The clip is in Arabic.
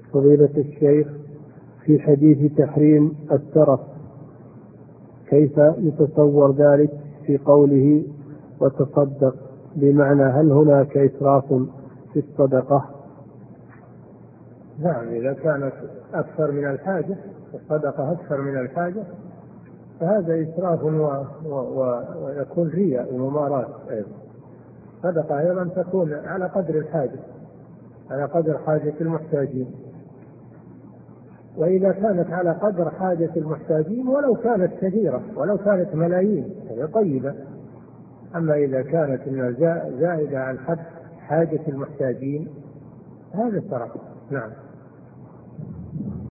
فضيلة الشيخ، في حديث تحريم الترف كيف يتصور ذلك في قوله وتصدق؟ بمعنى هل هناك إسراف في الصدقة؟ نعم، إذا كانت أكثر من الحاجة، الصدقة أكثر من الحاجة، فهذا إسراف ويكون رياء وممارات. الصدقة أيضا تكون على قدر الحاجة، على قدر حاجة المحتاجين. وإذا كانت على قدر حاجة المحتاجين ولو كانت كثيرة، ولو كانت ملايين، هي طيبة. أما إذا كانت زائدة عن حد حاجة المحتاجين هذا سرقة. نعم.